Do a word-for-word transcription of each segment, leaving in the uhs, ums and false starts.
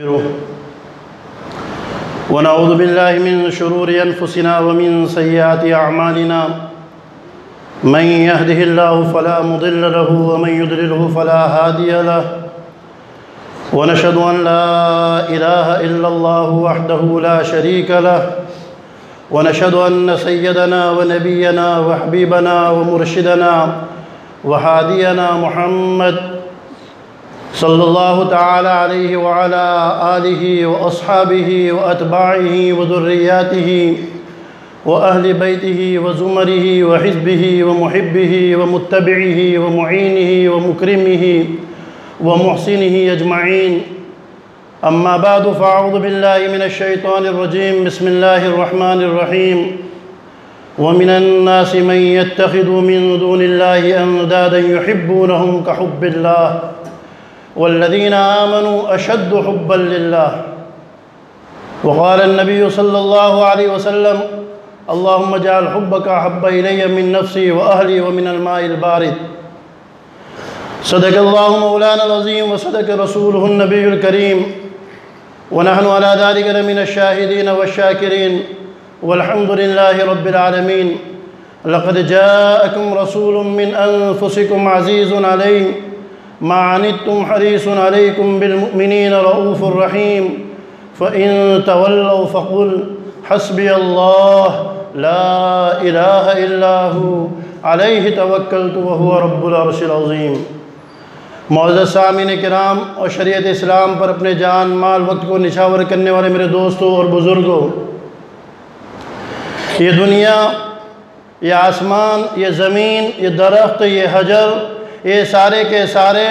ونعوذ بالله من شرور أنفسنا ومن سيئات أعمالنا من يهده الله فلا مضل له ومن يضلله فلا هادي له ونشهد أن لا إله إلا الله وحده لا شريك له ونشهد أن سيدنا ونبينا وحبيبنا ومرشدنا وهادينا محمد صلى الله تعالى عليه وعلى آله وأصحابه وأتباعه وذرياته وأهل بيته وزمره وحزبه ومحبه ومتبعه ومعينه ومكرمه ومحسنه أجمعين. أما بعد، فأعوذ بالله من الشيطان الرجيم. بسم الله الرحمن الرحيم. ومن الناس من يتخذ من دون الله أندادا يحبونهم كحب الله والذين آمنوا أشد حبا لله. وقال النبي صلى الله عليه وسلم: اللهم اجعل حبك أحب إلي من نفسي وأهلي ومن الماء البارد. صدق الله مولانا العظيم وصدق رسوله النبي الكريم، ونحن على ذلك من الشاهدين والشاكرين، والحمد لله رب العالمين. لقد جاءكم رسول من أنفسكم عزيز عليه ما عنتم حريص عليكم بالمؤمنين رؤوف رحيم. فإن تولوا فقل حسبي الله لا إله إلا هو عليه توکلت وهو رب العرش العظیم. معزز سامعین کرام اور شریعت اسلام پر اپنے جان مال وقت کو نچھاور کرنے والے میرے دوستوں اور بزرگوں، یہ دنیا، یہ آسمان، یہ زمین، یہ درخت، یہ حجر، یہ سارے کے سارے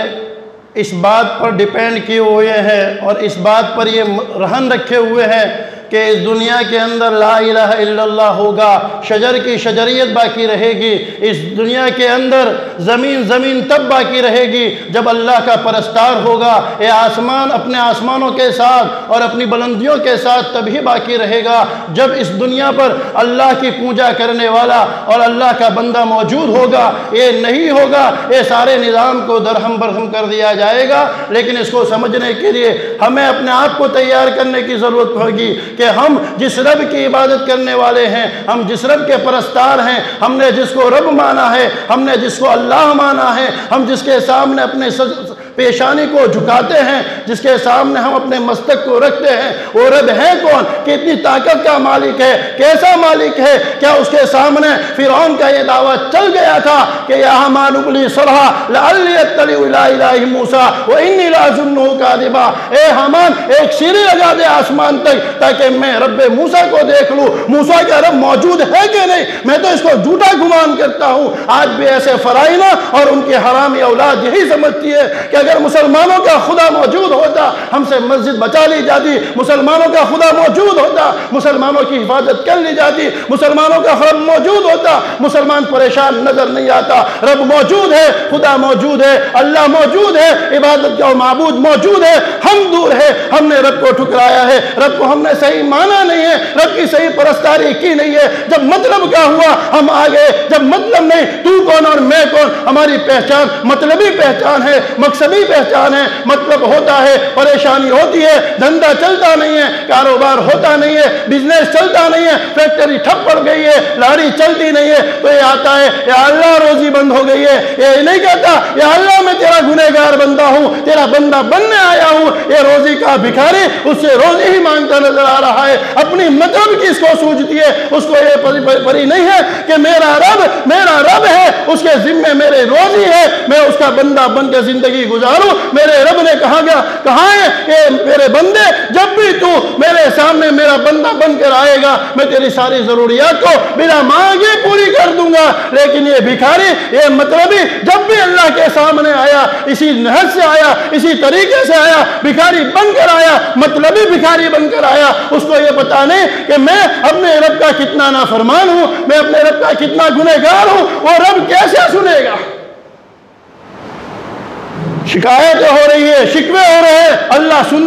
اس بات پر ڈیپینڈ کیے ہوئے ہیں اور اس بات پر یہ رہن رکھے ہوئے ہیں کہ اس دنیا کے اندر لا الہ الا اللہ ہوگا، شجر کی شجریت باقی رہے گی. اس دنیا کے اندر زمین زمین تب باقی رہے گی جب اللہ کا پرستار ہوگا. یہ آسمان اپنے آسمانوں کے ساتھ اور اپنی بلندیوں کے ساتھ تبھی باقی رہے گا جب اس دنیا پر اللہ کی پوجا کرنے والا اور اللہ کا بندہ موجود ہوگا. یہ نہیں ہوگا، یہ سارے نظام کو درہم برہم کر دیا جائے گا. لیکن اس کو سمجھنے کے لیے ہمیں اپنے آپ کو تیار کرنے کی ضرورت ہوگی کہ ہم جس رب کی عبادت کرنے والے ہیں، ہم جس رب کے پرستار ہیں، ہم نے جس کو رب مانا ہے، ہم نے جس کو اللہ مانا ہے، ہم جس کے سامنے اپنے پیشانی کو جھکاتے ہیں، جس کے سامنے ہم اپنے مستق کو رکھتے ہیں، وہ رب ہے کون؟ کتنی طاقت کا مالک ہے، کیسا مالک ہے؟ کیا اس کے سامنے فرعون کا یہ دعویٰ چل گیا تھا کہ یا حامان ابنی صرحا لعلی اطلع الی الہ موسیٰ وانی لأظنہ کاذبا؟ اے حامان، ایک سیڑھی لگا دے آسمان تک تاکہ میں رب موسیٰ کو دیکھ لوں. موسیٰ کا رب موجود ہے کہ نہیں؟ میں تو اس کو جھوٹا گمان کرتا ہوں. آج بھی ایسے فرائض اور ان کی حرامی اولاد یہی سمجھتی ہے کہ اگر مسلمانوں کا خدا موجود ہوتا ہم سے مسجد بچا لی جاتی، مسلمانوں کا خدا موجود ہوتا مسلمانوں کی حفاظت کر لی جاتی، مسلمانوں کا رب موجود ہوتا مسلمان پریشان نظر نہیں آتا. رب موجود ہے، خدا موجود ہے، اللہ موجود ہے، عبادت کا معبود موجود ہے. ہم دور ہے، ہم نے رب کو ٹھکرایا ہے، رب کو ہم نے صحیح مانا نہیں ہے، رب کی صحیح پرستاری کی نہیں ہے. جب مطلب کا ہوا ہم آگے، جب مطلب نہیں تو کون اور میں کون. ہماری پہچان مطلبی پہچان ہے، مقصدی پہچان ہے. مطلب ہوتا ہے، پریشانی ہوتی ہے، دھندا چلتا نہیں ہے، کاروبار ہوتا نہیں ہے، بزنس چلتا نہیں ہے، فیکٹری ٹھپ پڑ گئی ہے، لاڑی چلتی نہیں ہے، تو یہ آتا ہے یا اللہ روزی بند ہو گئی ہے. یہ نہیں کہتا یا اللہ میں تیرا گنہگار بندہ ہوں، تیرا بندہ بننے آیا ہوں. یہ روزی کا بھکاری اس سے روزی ہی مانگتا نظر آ رہا ہے. اپنی مطلب کس کو سوچتی ہے؟ اس کو یہ پری نہیں ہے کہ میرا رب میرا رب ہے، اس کے ذمے میرے روزی ہے، میں اس کا بندہ بن کے زندگی گزاروں. میرے رب نے کہا گیا کہاں ہے کہ میرے بندے جب بھی تو میرے سامنے میرا بندہ بن کر آئے گا میں تیری ساری ضروریات کو بنا مانگے پوری کر دوں گا. لیکن یہ بھکاری، یہ مطلبی جب بھی اللہ کے سامنے آیا اسی نہج سے آیا، اسی طریقے سے آیا، بھکاری بن کر آیا، مطلبی بھکاری بن کر آیا. اس کو یہ پتا نہیں کہ میں اپنے رب کا کتنا نافرمان ہوں، میں اپنے رب کا کتنا گنہگار ہوں. وہ رب کیسے سنے گا؟ شکایتیں ہو رہی ہے، شکوے ہو رہے ہیں، اللہ سنتا نہیں ہے.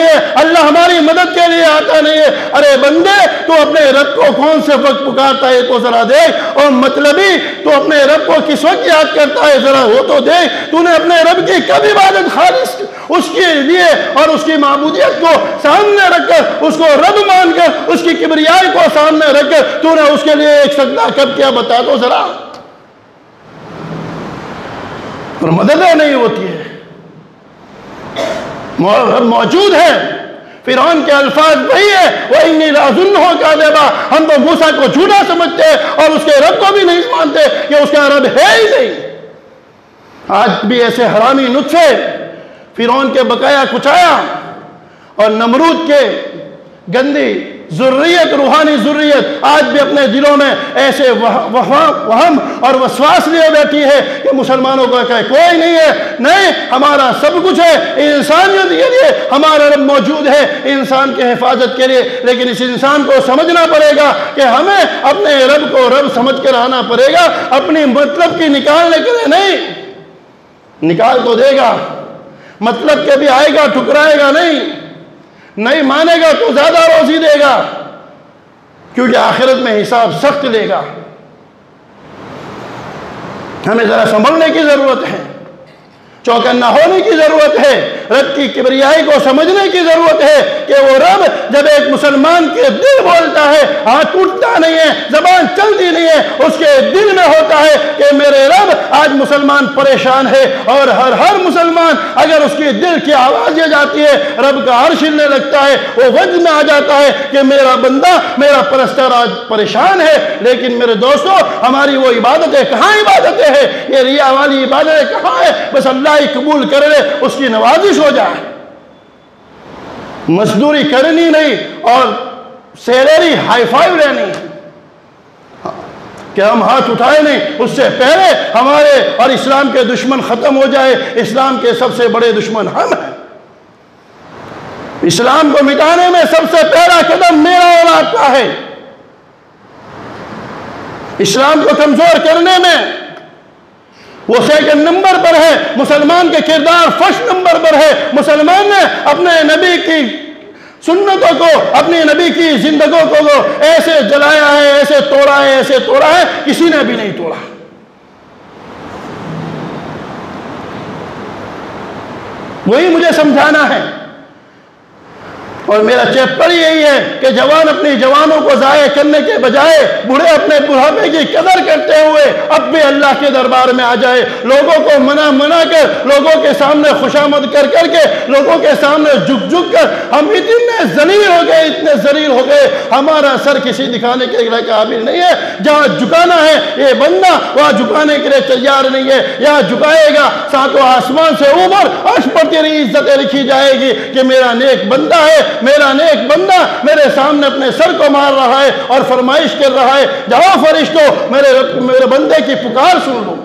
ہے، اللہ ہماری مدد کے لیے آتا نہیں ہے۔ ارے بندے تو اپنے رب کو کون سے وقت پکارتا ہے تو ذرا دیکھ، اور مطلبی تو اپنے رب کو کس وقت یاد کرتا ہے ذرا وہ تو دیکھ۔ تو نے اپنے رب کی کب عبادت خالص اس کے لیے اور اس کی معبودیت کو سامنے رکھ کر، اس کو رب مان کر، اس کی کبریائی کو سامنے رکھ کر تو نے اس کے لیے ایک سجدہ کب کیا بتا دو ذرا؟ اور مددیں نہیں ہوتی ہے، موجود ہے۔ فرعون کے الفاظ وہی ہے، وَإِنِّي لَأَظُنُّهُ كَاذِبًا، ہم تو موسیٰ کو جھوٹا سمجھتے ہیں اور اس کے رب کو بھی نہیں مانتے کہ اس کا رب ہے ہی نہیں۔ آج بھی ایسے حرامی نطفے فرعون کے بقایا کچایا اور نمرود کے گندی ذریت، روحانی ذریت آج بھی اپنے دلوں میں ایسے وہم اور وسواس لیے بیٹھی ہے کہ مسلمانوں کا کہ کوئی نہیں ہے۔ نہیں، ہمارا سب کچھ ہے، انسانیت کے لیے ہمارا رب موجود ہے، انسان کی حفاظت کے لیے، لیکن اس انسان کو سمجھنا پڑے گا کہ ہمیں اپنے رب کو رب سمجھ کر آنا پڑے گا، اپنی مطلب کی نکالنے کے لیے نہیں۔ نکال تو دے گا، مطلب کے بھی آئے گا، ٹھکرائے گا نہیں، نہیں مانے گا تو زیادہ روزی دے گا، کیونکہ آخرت میں حساب سخت لے گا۔ ہمیں ذرا سنبھلنے کی ضرورت ہے، چوکنا ہونے کی ضرورت ہے، رب کی کبریائی کو سمجھنے کی ضرورت ہے کہ وہ رب جب ایک مسلمان کے دل بولتا ہے، ہاتھ ٹوٹتا نہیں ہے، زبان چلتی نہیں ہے، اس کے دل میں ہوتا ہے کہ میرے رب آج مسلمان پریشان ہے، اور ہر ہر مسلمان اگر اس کی دل کی آواز یہ جاتی ہے رب کا عرش ہلنے لگتا ہے، وہ وجد میں آ جاتا ہے کہ میرا بندہ، میرا پرستار آج پریشان ہے۔ لیکن میرے دوستو، ہماری وہ عبادتیں کہاں عبادتیں ہیں؟ یہ ریا والی عبادتیں کہاں ہیں؟ بس اللہ ہی قبول کر لے، اس کی نوازش ہو جائے، مزدوری کرنی نہیں اور سیلری ہائی فائیو لینی کہ ہم ہاتھ اٹھائے نہیں، اس سے پہلے ہمارے اور اسلام کے دشمن ختم ہو جائے۔ اسلام کے سب سے بڑے دشمن ہم ہیں، اسلام کو مٹانے میں سب سے پہلا قدم میرا اور آپ کا ہے، اسلام کو کمزور کرنے میں وہ سیکنڈ نمبر پر ہے، مسلمان کے کردار فرسٹ نمبر پر ہے۔ مسلمان نے اپنے نبی کی سنتوں کو، اپنی نبی کی زندگیوں کو ایسے جلایا ہے، ایسے توڑا ہے، ایسے توڑا ہے، کسی نے بھی نہیں توڑا۔ وہی مجھے سمجھانا ہے، اور میرا چیپٹر یہی ہے کہ جوان اپنی جوانوں کو ضائع کرنے کے بجائے بوڑھے اپنے بڑھاپے کی قدر کرتے ہوئے اب بھی اللہ کے دربار میں آ جائے، لوگوں کو منع منع کر، لوگوں کے سامنے خوشامد کر کر کے، لوگوں کے سامنے جھک جھک کر ہم اتنے ذلیل ہو گئے، اتنے ذلیل ہو گئے، ہمارا سر کسی دکھانے کے لیے قابل نہیں ہے۔ جہاں جھکانا ہے یہ بندہ وہاں جھکانے کے لیے تیار نہیں ہے، یہاں جھکائے گا ساتوں آسمان سے اوپر عرش پر تیری عزتیں لکھی جائے گی کہ میرا نیک بندہ ہے، میرا نیک بندہ میرے سامنے اپنے سر کو مار رہا ہے اور فرمائش کر رہا ہے، جاؤ فرشتوں میرے میرے بندے کی پکار سن لو۔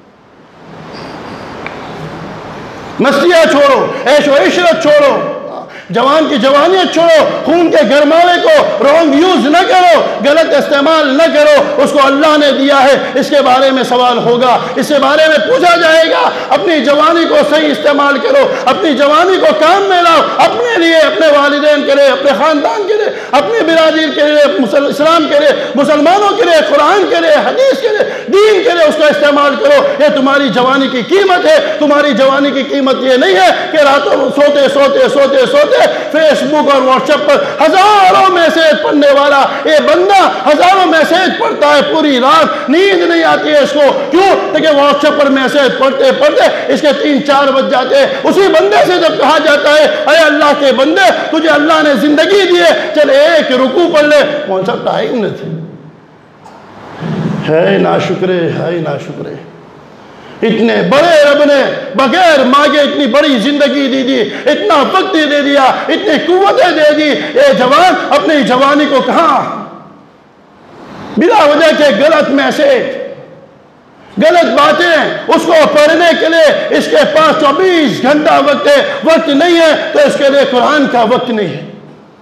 مستیاں چھوڑو، عیش و عشرت چھوڑو، جوان کی جوانیت چھوڑو، خون کے گرماوے کو رونگ یوز نہ کرو، غلط استعمال نہ کرو، اس کو اللہ نے دیا ہے، اس کے بارے میں سوال ہوگا، اس کے بارے میں پوچھا جائے گا۔ اپنی جوانی کو صحیح استعمال کرو، اپنی جوانی کو کام میں لاؤ، اپنے لیے، اپنے والدین کے لیے، اپنے خاندان کے لیے، اپنی برادری کے لیے، اسلام کے لیے، مسلمانوں کے لیے، قرآن کے لیے، حدیث کے لیے، دین کے لیے اس کا استعمال کرو۔ یہ تمہاری جوانی کی قیمت ہے۔ تمہاری جوانی کی قیمت یہ نہیں ہے کہ راتوں سوتے سوتے سوتے سوتے فیس بک اور واٹس ایپ پر ہزاروں میسیج پڑھنے والا یہ بندہ ہزاروں میسیج پڑھتا ہے، پوری رات نیند نہیں آتی ہے اس کو، کیوں؟ کہ واٹس ایپ پر میسیج پڑھتے پڑھتے اس کے تین چار بج جاتے ہیں۔ اسی بندے سے جب کہا جاتا ہے اے اللہ کے بندے تجھے اللہ نے زندگی دی ہے، چل ایک رکوع پڑھ لے، کون سا ٹائم نہیں تھے؟ ہے ناشکرے، ہے ناشکرے۔ اتنے بڑے رب نے بغیر مانگے اتنی بڑی زندگی دی دی، اتنا وقت دے دیا، اتنی قوتیں دے دی، یہ جوان اپنی جوانی کو کہاں بلا وجہ کے غلط میسیج، غلط باتیں اس کو پڑھنے کے لیے اس کے پاس چوبیس گھنٹہ وقت ہے، وقت نہیں ہے تو اس کے لیے قرآن کا وقت نہیں ہے۔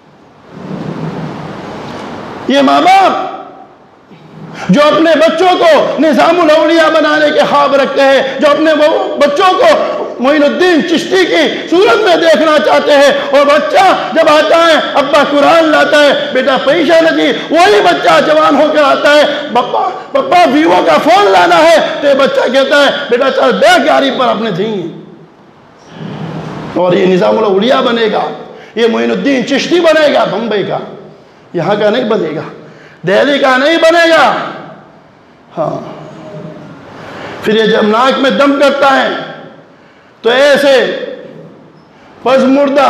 یہ ماں باپ جو اپنے بچوں کو نظام الاولیاء بنانے کے خواب رکھتے ہیں، جو اپنے بچوں کو معین الدین چشتی کی صورت میں دیکھنا چاہتے ہیں. اور بچہ جب آتا ہے ابا قرآن لاتا ہے, بیٹا پیسہ لگی, وہی بچہ جوان ہو کر آتا ہے پپا پپا ویوو کا فون لانا ہے, تو بچہ کہتا ہے بیٹا چل بیٹھ گاڑی پر اپنے دیں. اور یہ نظام الاولیاء بنے گا, یہ معین الدین چشتی بنے گا, بمبئی کا, یہاں کا نہیں بنے گا, دہلی کا نہیں بنے گا. ہاں پھر یہ جب ناک میں دم کرتا ہے تو ایسے پس مردہ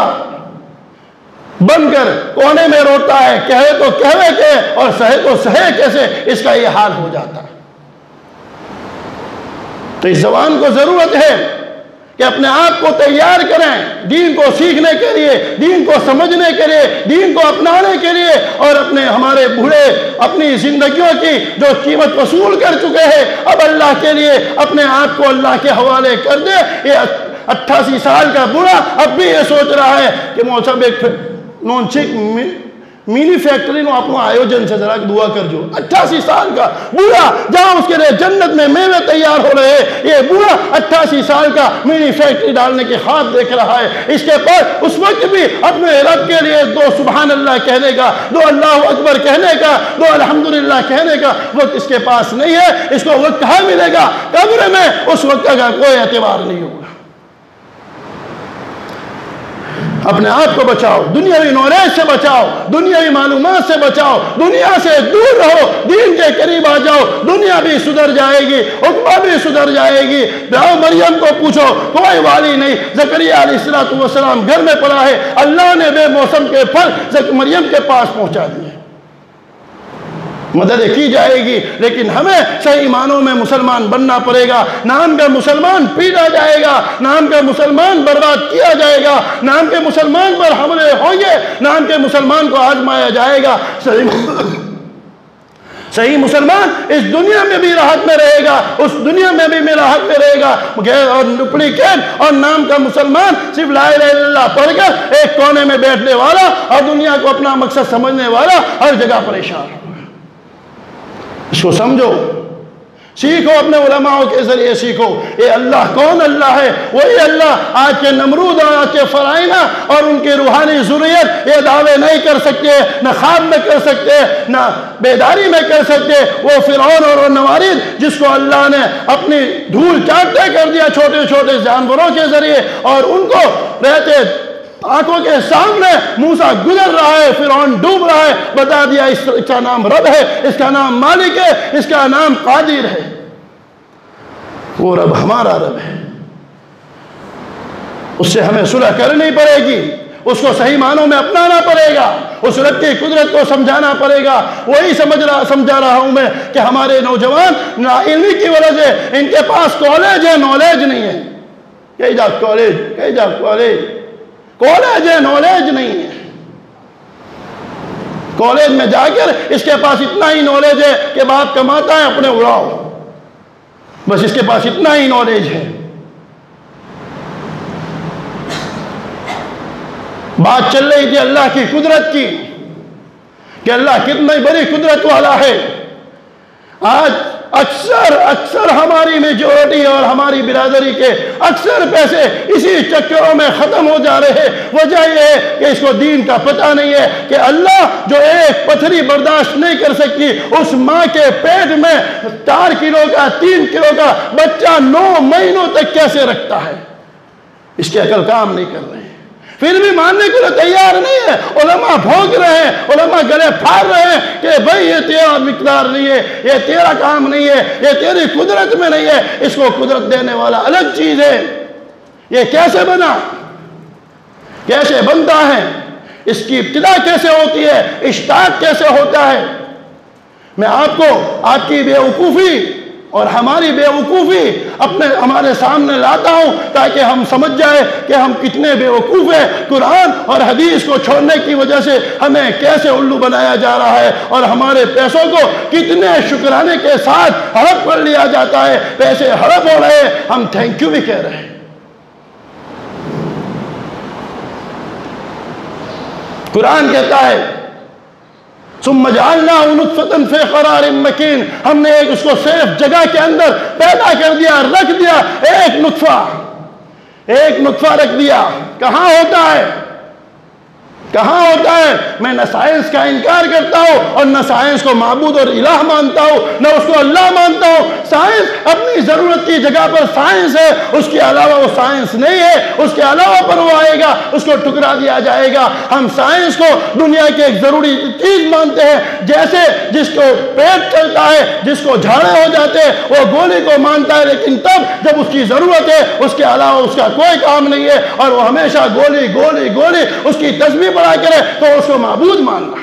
بن کر کونے میں روتا ہے, کہے تو کہوے کہ اور سہے تو سہے کیسے, اس کا یہ حال ہو جاتا ہے. تو اس زبان کو ضرورت ہے کہ اپنے آپ کو تیار کریں دین کو سیکھنے کے لیے, دین کو سمجھنے کے لیے, دین کو اپنانے کے لیے, اور اپنے ہمارے بوڑھے اپنی زندگیوں کی جو قیمت وصول کر چکے ہیں اب اللہ کے لیے اپنے آپ کو اللہ کے حوالے کر دے. یہ اٹھاسی سال کا بوڑھا اب بھی یہ سوچ رہا ہے کہ موسم ایک نون چک مینی فیکٹری نو اپنا آیوجن سے ذرا دعا کر جو. اٹھاسی سال کا بوڑھا جہاں اس کے لیے جنت میں میوے تیار ہو رہے, یہ بوڑھا اٹھاسی سال کا مینی فیکٹری ڈالنے کے خواب دیکھ رہا ہے. اس کے بعد اس وقت بھی اپنے رب کے لیے دو سبحان اللہ کہنے کا, دو اللہ اکبر کہنے کا, دو الحمدللہ کہنے کا وقت اس کے پاس نہیں ہے. اس کو وقت کہاں ملے گا؟ قبر میں اس وقت کا کوئی اعتبار نہیں ہوگا. اپنے آپ کو بچاؤ, دنیاوی نالج سے بچاؤ, دنیاوی معلومات سے بچاؤ, دنیا سے دور رہو, دین کے قریب آ جاؤ. دنیا بھی سدھر جائے گی, عقبہ بھی سدھر جائے گی. جاؤ مریم کو پوچھو, کوئی والی نہیں. زکریا علیہ السلام گھر میں پڑا ہے, اللہ نے بے موسم کے پھل مریم کے پاس پہنچا دیے. مدد کی جائے گی, لیکن ہمیں صحیح معنوں میں مسلمان بننا پڑے گا. نام کا مسلمان پیٹا جائے گا, نام کا مسلمان برباد کیا جائے گا, نام کے مسلمان پر حملے ہوں گے, نام کے مسلمان کو آزمایا جائے گا. صحیح صحیح مسلمان اس دنیا میں بھی راحت میں رہے گا, اس دنیا میں بھی راحت میں رہے گا. اور ڈپلیکیٹ اور نام کا مسلمان صرف لا الہ الا اللہ پڑھ کر ایک کونے میں بیٹھنے والا اور دنیا کو اپنا مقصد سمجھنے والا ہر جگہ پریشان. اس کو سمجھو, سیکھو, اپنے علماء کے ذریعے سیکھو. یہ اللہ کون اللہ ہے؟ وہی اللہ آج کے نمرود اور آج کے فرعونہ اور ان کی روحانی ذریت یہ دعوے نہیں کر سکتے, نہ خواب میں کر سکتے, نہ بیداری میں کر سکتے. وہ فرعون اور نمارد جس کو اللہ نے اپنی دھول چاٹتے کر دیا چھوٹے چھوٹے جانوروں کے ذریعے, اور ان کو رہتے آنکھوں کے سامنے موسیٰ گزر رہا ہے, فرعون ڈوب رہا ہے, بتا دیا اس کا نام رب ہے, اس کا نام مالک ہے, اس کا نام قادر ہے. وہ رب ہمارا رب ہے, اس سے ہمیں صلح کرنی پڑے گی, اس کو صحیح معنوں میں اپنانا پڑے گا, اس رب کی قدرت کو سمجھانا پڑے گا. وہی سمجھ رہا سمجھا رہا ہوں میں کہ ہمارے نوجوان ناعلمی کی وجہ سے ان کے پاس کالج ہے, نالج نہیں ہے. کہیں جا کالج, کہیں جا کالج, کالج ہے, نالج نہیں ہے. کالج میں جا کر اس کے پاس اتنا ہی نالج ہے کہ باپ کماتا ہے اپنے اڑاؤ, بس اس کے پاس اتنا ہی نالج ہے. بات چل رہی تھی اللہ کی قدرت کی کہ اللہ کتنی بڑی قدرت والا ہے. آج اکثر اکثر ہماری میجورٹی اور ہماری برادری کے اکثر پیسے اسی چکروں میں ختم ہو جا رہے ہیں. وجہ یہ ہے کہ اس کو دین کا پتہ نہیں ہے کہ اللہ جو ایک پتھری برداشت نہیں کر سکتی, اس ماں کے پیٹ میں چار کلو کا تین کلو کا بچہ نو مہینوں تک کیسے رکھتا ہے, اس کی عقل کام نہیں کر رہے ہیں. پھر بھی ماننے کے لیے تیار نہیں ہے. علماء بھونک رہے ہیں, علماء گلے پھاڑ رہے ہیں کہ بھائی یہ تیرا مقدار نہیں ہے, یہ تیرا کام نہیں ہے, یہ تیری قدرت میں نہیں ہے. اس کو قدرت دینے والا الگ چیز ہے. یہ کیسے بنا, کیسے بنتا ہے, اس کی ابتدا کیسے ہوتی ہے, اشتاق کیسے ہوتا ہے. میں آپ کو آپ کی بے وقوفی اور ہماری بے وقوفی اپنے ہمارے سامنے لاتا ہوں تاکہ ہم سمجھ جائیں کہ ہم کتنے بے وقوف ہیں. قرآن اور حدیث کو چھوڑنے کی وجہ سے ہمیں کیسے الو بنایا جا رہا ہے, اور ہمارے پیسوں کو کتنے شکرانے کے ساتھ ہڑپ کر لیا جاتا ہے. پیسے ہڑپ ہو رہے ہیں, ہم تھینک یو بھی کہہ رہے ہیں. قرآن کہتا ہے ثم جعلناه نطفة في قرار مكين, ہم نے ایک اس کو صرف جگہ کے اندر پیدا کر دیا, رکھ دیا. ایک نطفہ, ایک نطفہ رکھ دیا، کہاں ہوتا ہے؟ کہاں ہوتا ہے؟ میں نہ سائنس کا انکار کرتا ہوں اور نہ سائنس کو معبود اور الہ مانتا ہوں، نہ اس کو اللہ مانتا ہوں۔ سائنس اپنی ضرورت کی جگہ پر سائنس ہے، اس کے علاوہ وہ سائنس نہیں ہے، اس کے علاوہ پر وہ آئے گا اس کو ٹکرا دیا جائے گا۔ ہم سائنس کو دنیا کی ایک ضروری چیز مانتے ہیں، جیسے جس کو پیٹ چلتا ہے، جس کو جھاڑے ہو جاتے ہیں وہ گولی کو مانتا ہے، لیکن تب جب اس کی ضرورت ہے اس کے علاوہ اس کا کوئی کام نہیں ہے، اور وہ ہمیشہ گولی گولی گولی اس کی تسبیح پڑھا کرے تو اس کو معبود ماننا ہے۔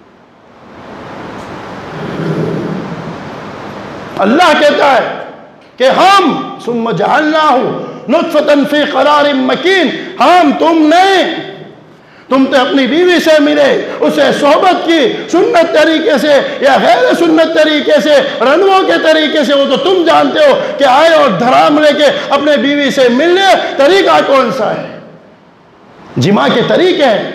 اللہ کہتا ہے کہ ہم ثم جعلناہ نطفۃ فی قرار مکین، ہم تم نے تم تو اپنی بیوی سے ملے، اسے صحبت کی سنت طریقے سے یا غیر سنت طریقے سے، رنووں کے طریقے سے، وہ تو تم جانتے ہو کہ آئے اور دھرام لے کے اپنے بیوی سے ملنے، طریقہ کون سا ہے؟ جماع کے طریقے ہیں،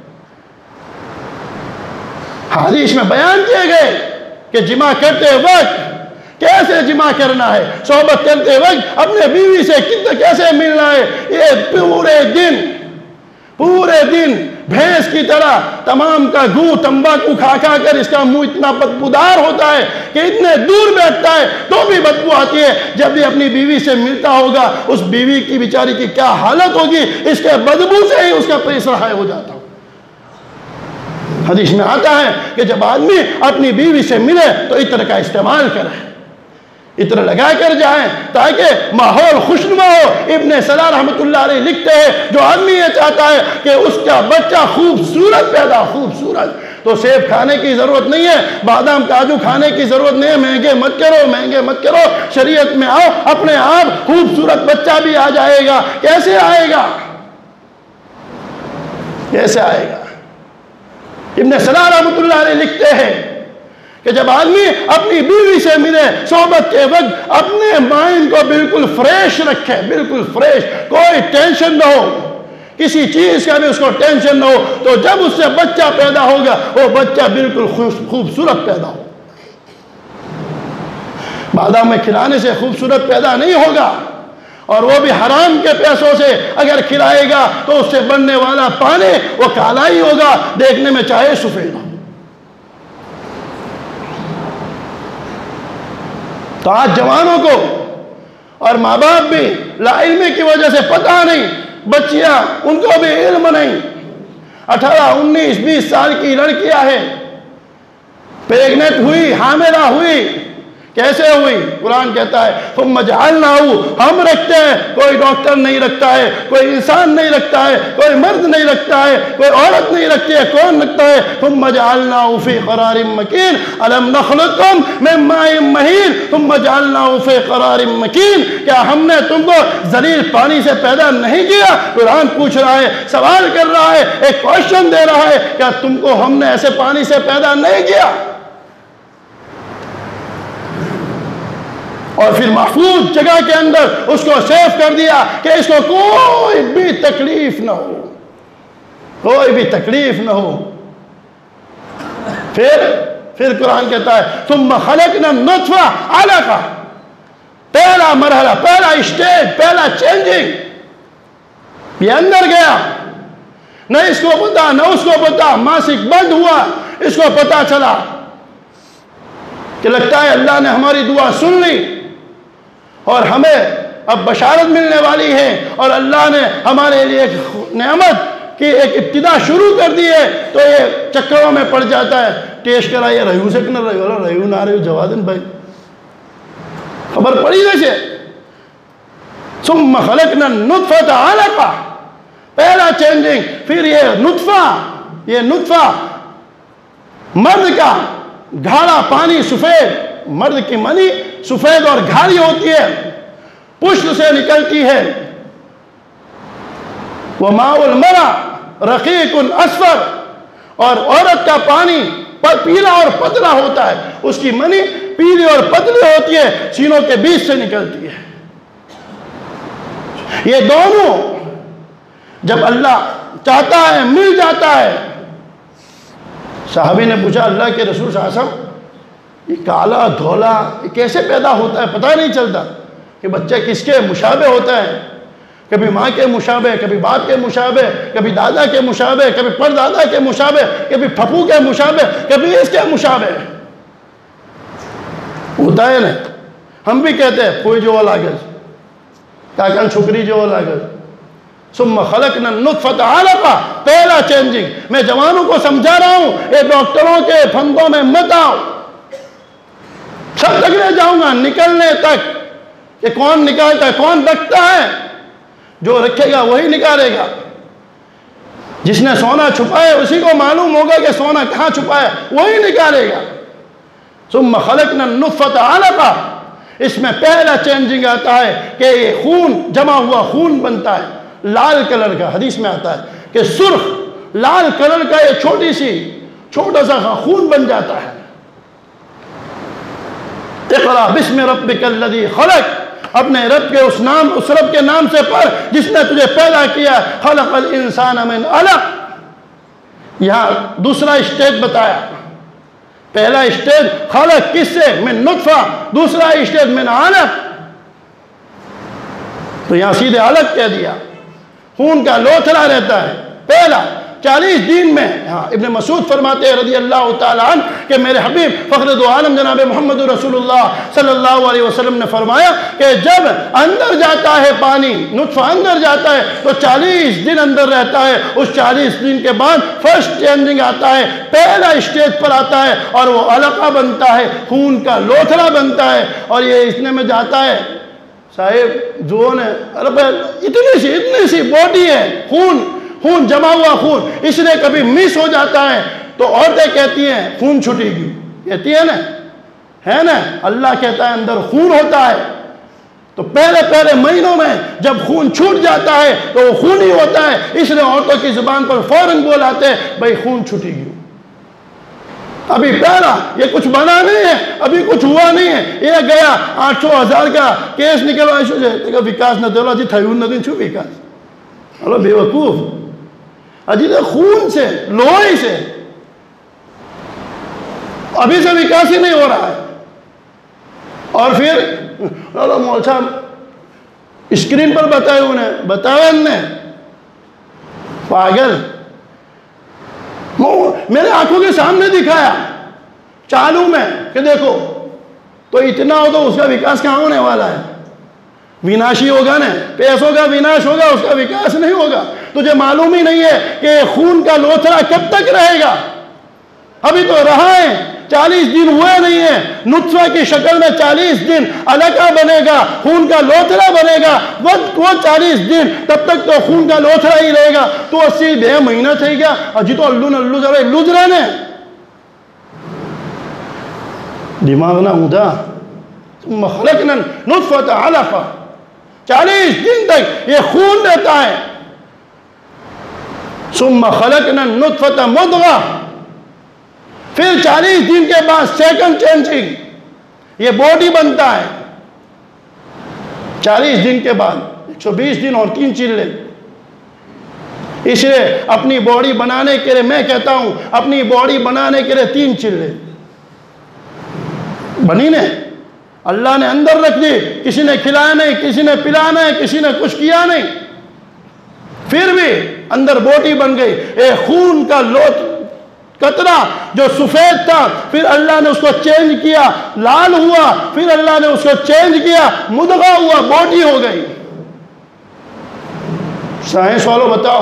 حدیث میں بیان کیے گئے کہ جماع کرتے وقت کیسے جماع کرنا ہے، صحبت کرتے وقت اپنے بیوی سے کیسے ملنا ہے۔ یہ پورے دن پورے دن بھینس کی طرح تمام کا گو تمباکو کھا کھا کر اس کا منہ اتنا بدبودار ہوتا ہے کہ اتنے دور بیٹھتا ہے تو بھی بدبو آتی ہے۔ جب بھی اپنی بیوی سے ملتا ہوگا اس بیوی کی بیچاری کی کیا حالت ہوگی، اس کے بدبو سے ہی اس کا پیسہ ہائے ہو جاتا ہو۔ حدیث میں آتا ہے کہ جب آدمی اپنی بیوی سے ملے تو عطر کا استعمال کرے، عطر لگا کر جائیں تاکہ ماحول خوشنما ہو۔ ابن صلاح رحمۃ اللہ علیہ لکھتے ہیں جو آدمی یہ چاہتا ہے کہ اس کا بچہ خوبصورت پیدا خوبصورت تو سیب کھانے کی ضرورت نہیں ہے، بادام کاجو کھانے کی ضرورت نہیں ہے، مہنگے مت کرو مہنگے مت کرو، شریعت میں آؤ، اپنے آپ خوبصورت بچہ بھی آ جائے گا۔ کیسے آئے گا؟ کیسے آئے گا؟ ابن صلاح رحمۃ اللہ علیہ لکھتے ہیں کہ جب آدمی اپنی بیوی سے ملے صحبت کے وقت اپنے مائنڈ کو بالکل فریش رکھے، بالکل فریش، کوئی ٹینشن نہ ہو، کسی چیز کا بھی اس کو ٹینشن نہ ہو، تو جب اس سے بچہ پیدا ہوگا وہ بچہ بالکل خوبصورت پیدا ہو۔ بادام میں کھلانے سے خوبصورت پیدا نہیں ہوگا، اور وہ بھی حرام کے پیسوں سے اگر کھلائے گا تو اس سے بننے والا پانی وہ کالا ہی ہوگا، دیکھنے میں چاہے سفید ہو۔ تو آج جوانوں کو اور ماں باپ بھی لا علمی کی وجہ سے پتہ نہیں، بچیاں ان کو بھی علم نہیں، اٹھارہ انیس بیس سال کی لڑکیاں ہیں، پیگنٹ ہوئی، حاملہ ہوئی، کیسے ہوئی؟ قرآن کہتا ہے ثم جعلناہ، ہم رکھتے ہیں، کوئی ڈاکٹر نہیں رکھتا ہے، کوئی انسان نہیں رکھتا ہے، کوئی مرد نہیں رکھتا ہے، کوئی عورت نہیں رکھتی ہے، کون رکھتا ہے؟ ثم جعلناہ فی قرار مکین، الم نخلقکم من ماء مہین ثم جعلناہ فی قرار مکین، کیا ہم نے تم کو ذلیل پانی سے پیدا نہیں کیا؟ قرآن پوچھ رہا ہے، سوال کر رہا ہے، ایک کوشچن دے رہا ہے، کیا تم کو ہم نے ایسے پانی سے پیدا نہیں کیا؟ اور پھر محفوظ جگہ کے اندر اس کو سیف کر دیا کہ اس کو کوئی بھی تکلیف نہ ہو، کوئی بھی تکلیف نہ ہو۔ پھر پھر قرآن کہتا ہے ثم خلقنا النطفہ علقہ، پہلا مرحلہ، پہلا اسٹیج، پہلا چینجنگ، یہ اندر گیا، نہ اس کو پتا نہ اس کو پتا، ماسک بند ہوا، اس کو پتا چلا کہ لگتا ہے اللہ نے ہماری دعا سن لی اور ہمیں اب بشارت ملنے والی ہے، اور اللہ نے ہمارے لیے ایک نعمت کی ایک ابتدا شروع کر دی ہے، تو یہ چکروں میں پڑ جاتا ہے۔ ٹیسٹ کرا یہ رہیو سے کنا رہیو رہا رہیو نہ رہیو جوادن بھائی خبر پڑی ویسے۔ ثم خلقنا النطفۃ علقہ، پہلا چینجنگ، پھر یہ نطفہ، یہ نطفہ مرد کا گھاڑا پانی سفید، مرد کی منی سفید اور گھاڑی ہوتی ہے، پشت سے نکلتی ہے، وَمَاءُ الْمَرْأِ رَقِيقٌ اصفر، اور عورت کا پانی پیلا اور پتلا ہوتا ہے، اس کی منی پیلی اور پتلی ہوتی ہے، سینوں کے بیچ سے نکلتی ہے۔ یہ دونوں جب اللہ چاہتا ہے مل جاتا ہے۔ صحابی نے پوچھا اللہ کے رسول صلی اللہ علیہ وسلم یہ کالا دھولا یہ کیسے پیدا ہوتا ہے؟ پتہ نہیں چلتا کہ بچہ کس کے مشابہ ہوتا ہے؟ کبھی ماں کے مشابہ، کبھی باپ کے مشابہ، کبھی دادا کے مشابہ، کبھی پردادا کے مشابہ، کبھی پھپھو کے مشابہ، کبھی اس کے مشابہ ہوتا ہے نا۔ ہم بھی کہتے ہیں پھوئی جو لاگز کاکن چھکری جو لاگز ثم خلقنا النطفة علقہ، پہلا چینجنگ۔ میں جوانوں کو سمجھا رہا ہوں، یہ ڈاکٹروں کے پھندوں میں مت آؤ، سب تک لے جاؤں گا نکلنے تک کہ کون نکالتا ہے، کون رکھتا ہے۔ جو رکھے گا وہی نکالے گا۔ جس نے سونا چھپایا اسی کو معلوم ہوگا کہ سونا کہاں چھپایا، وہی نکالے گا۔ ثم خلقنا النطفة علقہ، اس میں پہلا چینجنگ آتا ہے کہ یہ خون جمع ہوا خون بنتا ہے لال کلر کا۔ حدیث میں آتا ہے کہ سرخ لال کلر کا یہ چھوٹی سی چھوٹا سا خون بن جاتا ہے۔ اقرأ بسم ربک الذی خلق، اپنے رب کے اس نام اس رب کے نام سے پڑھ جس نے تجھے پیدا کیا۔ خلق الانسان من علق، یہاں دوسرا اسٹیج بتایا۔ پہلا اسٹیج خلق کس سے؟ من نطفہ، دوسرا اسٹیج من علق، تو یہاں سیدھے علق کہہ دیا۔ خون کا لوتھڑا رہتا ہے۔ پہلا چالیس دن میں، ہاں ابن مسعود فرماتے ہیں رضی اللہ تعالیٰ عنہ کہ میرے حبیب فخر دو عالم جناب محمد رسول اللہ صلی اللہ علیہ وسلم نے فرمایا کہ جب اندر جاتا ہے پانی، نطفہ اندر جاتا ہے تو چالیس دن اندر رہتا ہے۔ اس چالیس دن کے بعد فرسٹ چینجنگ آتا ہے، پہلا اسٹیج پر آتا ہے اور وہ علقہ بنتا ہے، خون کا لوتھڑا بنتا ہے، اور یہ اتنے میں جاتا ہے۔ صاحب جو نے اتنی سی اتنی سی باڈی ہے، خون خون جمع ہوا خون، اس نے کبھی مس ہو جاتا ہے تو عورتیں کہتی ہیں خون چھٹی گئی، کہتی ہے نا، ہے نا، اللہ کہتا ہے اندر خون ہوتا ہے۔ تو پہلے پہلے مہینوں میں جب خون چھوٹ جاتا ہے تو وہ خون ہی ہوتا ہے، اس لیے عورتوں کی زبان پر فوراً بولاتے ہیں بھائی خون چھٹی گئی۔ ابھی پہلا یہ کچھ بنا نہیں ہے، ابھی کچھ ہوا نہیں ہے، یہ گیا آٹھ سو ہزار کا کیس نکلوا شو وکاس نہ دیولا جی تھیون نہ دن چھو وکاس، اللہ بے وقوف اجی خون سے لوہی سے ابھی سے وکاس ہی نہیں ہو رہا ہے۔ اور پھر اللہ مول صاحب اسکرین پر بتائے انہیں بتایا انہیں پاگل، میرے آنکھوں کے سامنے دکھایا چالو میں کہ دیکھو، تو اتنا ہو تو اس کا وکاس کہاں ہونے والا ہے؟ ویناشی ہوگا نا، پیسوں کا ویناش ہوگا، اس کا وکاس نہیں ہوگا۔ تجھے معلوم ہی نہیں ہے کہ خون کا لوتھڑا کب تک رہے گا، ابھی تو رہا ہے، چالیس دن ہوئے نہیں ہیں، نطفہ کی شکل میں چالیس دن علقہ بنے گا، خون کا لوتھڑا بنے گا، وہ چالیس دن تب تک تو خون کا لوتھڑا ہی رہے گا۔ تو اسی بے مہینہ تھے گیا اجی تو اللہ نے اللہ ذرا لوج رہنے دماغ نہ ہوتا۔ ثم خلقنا نطفة علقہ، چالیس دن تک یہ خون رہتا ہے۔ ثم خلقنا النطفة مضغہ، پھر چالیس دن کے بعد سیکنڈ چینجنگ، یہ باڈی بنتا ہے۔ چالیس دن کے بعد ایک سو بیس دن اور تین چلے، اس لیے اپنی باڈی بنانے کے لیے میں کہتا ہوں اپنی باڈی بنانے کے لیے تین چلے بنی نے اللہ نے اندر رکھ دی، کسی نے کھلایا نہیں، کسی نے پلایا نہیں، کسی نے کچھ کیا نہیں، پھر بھی اندر باڈی بن گئی۔ اے خون کا لوت قطرہ جو سفید تھا، پھر اللہ نے اس کو چینج کیا، لال ہوا، پھر اللہ نے اس کو چینج کیا، مدغہ ہوا، باڈی ہو گئی۔ سائنس والوں بتاؤ،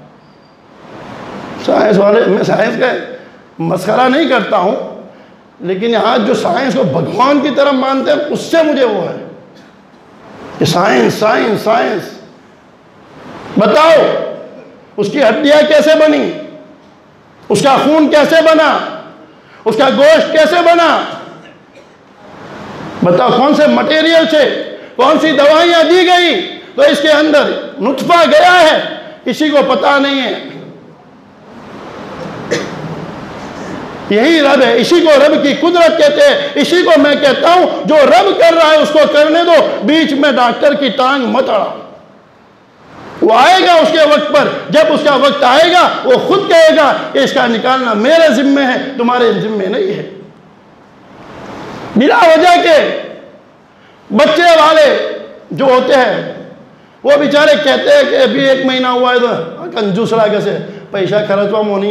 سائنس والے، میں سائنس کا مسخرہ نہیں کرتا ہوں، لیکن یہاں جو سائنس کو بھگوان کی طرف مانتے ہیں اس سے مجھے وہ ہے کہ سائنس سائنس سائنس بتاؤ اس کی ہڈیاں کیسے بنی، اس کا خون کیسے بنا، اس کا گوشت کیسے بنا، بتاؤ کون سے مٹیریل سے، کون سی دوائیاں دی گئی، تو اس کے اندر نطفہ گیا ہے کسی کو پتا نہیں ہے۔ یہی رب ہے، اسی کو رب کی قدرت کہتے ہیں، اسی کو میں کہتا ہوں جو رب کر رہا ہے اس کو کرنے دو، بیچ میں ڈاکٹر کی ٹانگ مت اڑاؤ۔ وہ آئے گا اس کے وقت پر، جب اس کا وقت آئے گا وہ خود کہے گا کہ اس کا نکالنا میرے ذمہ ہے، تمہارے ذمہ نہیں ہے۔ بلا وجہ کے بچے والے جو ہوتے ہیں وہ بیچارے کہتے ہیں کہ ابھی ایک مہینہ ہوا ہے تو کنجوس رہا کیسے پیسہ خرچ ہوا مونی،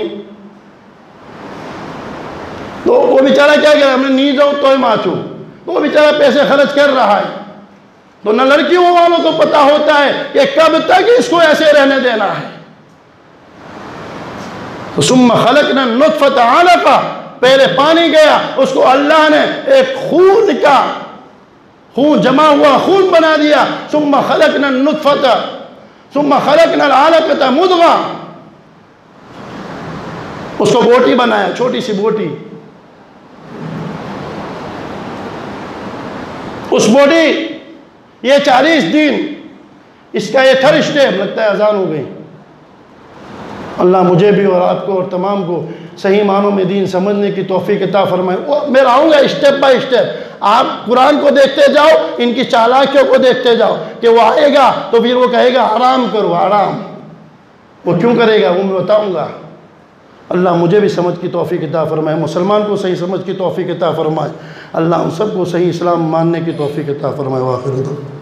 تو وہ بیچارہ کیا کہہ رہا ہے ہم نے نہیں جاؤ تو ہی ماچو، تو وہ بیچارہ پیسے خرچ کر رہا ہے. تو نہ لڑکیوں والوں کو پتا ہوتا ہے کہ کب تک اس کو ایسے رہنے دینا ہے. تو ثم خلقنا النطفة علقہ، پہلے پانی گیا، اس کو اللہ نے ایک خون کا خون جمع ہوا خون بنا دیا. ثم خلقنا النطفة ثم خلقنا العلقة مضغہ، اس کو بوٹی بنایا، چھوٹی سی بوٹی. اس بوٹی یہ چالیس دن اس کا یہ تھرڈ سٹیپ، لگتا ہے اذان ہو گئی. اللہ مجھے بھی اور آپ کو اور تمام کو صحیح معنوں میں دین سمجھنے کی توفیق عطا فرمائے. میں رہوں گا اسٹیپ بائی اسٹیپ، آپ قرآن کو دیکھتے جاؤ، ان کی چالاکیوں کو دیکھتے جاؤ کہ وہ آئے گا تو پھر وہ کہے گا آرام کرو آرام. وہ کیوں کرے گا وہ میں بتاؤں گا. اللہ مجھے بھی سمجھ کی توفیق عطا فرمائے، مسلمان کو صحیح سمجھ کی توفیق عطا فرمائے. اللہ ہم سب کو صحیح اسلام ماننے کی توفیق عطا فرمائے. وآخر دعوانا